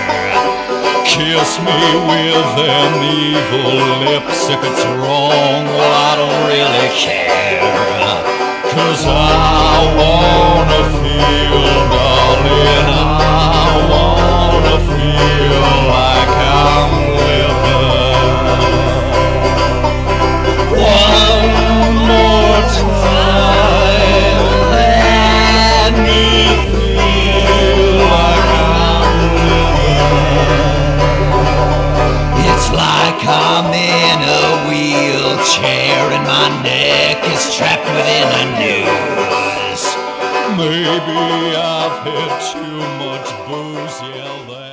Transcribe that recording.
Kiss me with them evil lips. If it's wrong, well, I don't really care. 'Cause I wanna feel, darling, I wanna feel like I'm living. One more time, let me feel like I'm living. It's like I'm in a wheelchair and my neck is trapped within a noose. Maybe I've had too much booze, yeah.